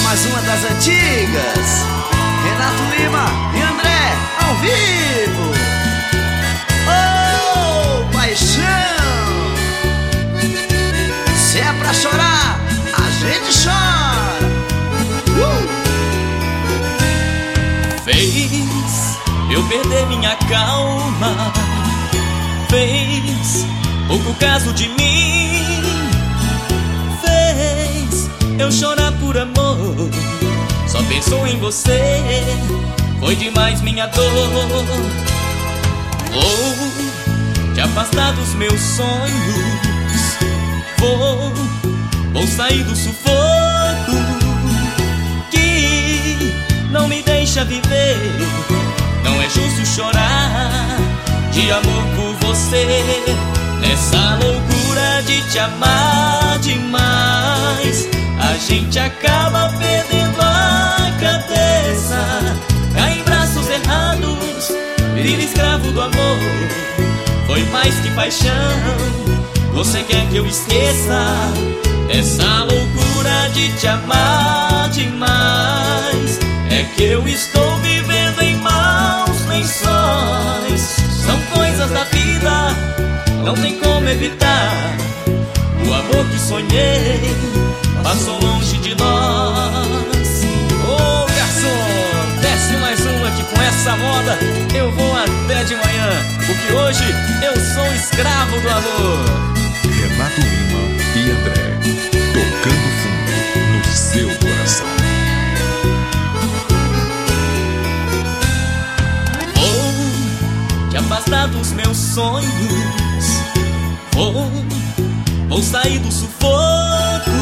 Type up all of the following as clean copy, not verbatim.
mais uma das antigas. Renato Lima e André ao vivo. Oh, paixão! Se é pra chorar, a gente chora. Fez eu perder minha calma, fez pouco caso de mim, fez eu chorar por amor. Só pensou em você, foi demais minha dor. Vou te afastar dos meus sonhos, vou sair do sufoco que não me deixa viver. Não é justo chorar de amor por você, nessa loucura de te amar demais. A gente acaba perdendo a cabeça, cai em braços errados, vira escravo do amor. Foi mais que paixão, você quer que eu esqueça essa loucura de te amar demais? É que eu estou vivendo em maus lençóis. São coisas da vida, não tem como evitar. O amor que sonhei passou longe de nós. Ô garçom, desce mais uma que com essa moda eu vou até de manhã, porque hoje eu sou escravo do amor. Renato Lima e André, tocando fundo no seu coração. Vou te afastar dos meus sonhos, vou sair do sufoco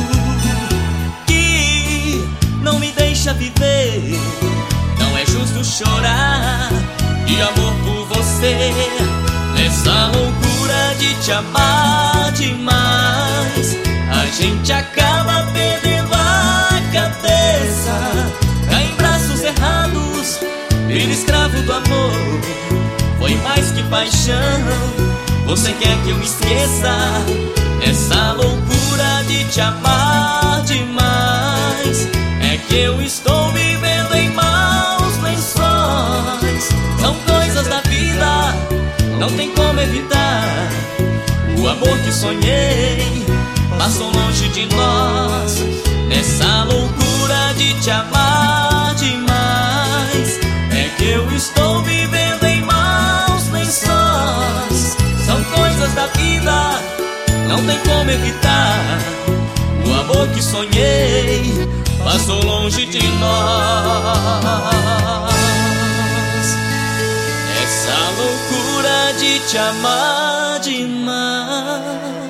que não me deixa viver. Não é justo chorar de amor por você, nessa loucura de te amar demais. A gente acaba perdendo a cabeça, cai em braços errados, vira escravo do amor. Foi mais que paixão, você quer que eu esqueça essa loucura de te amar demais? É que eu estou vivendo em maus lençóis. São coisas da vida, não tem como evitar. O amor que sonhei passou longe de nós, nessa loucura de te amar demais. É que eu estou vivendo em maus lençóis. São coisas da vida, não tem como evitar. O amor que sonhei passou longe de nós. Essa loucura de te amar demais.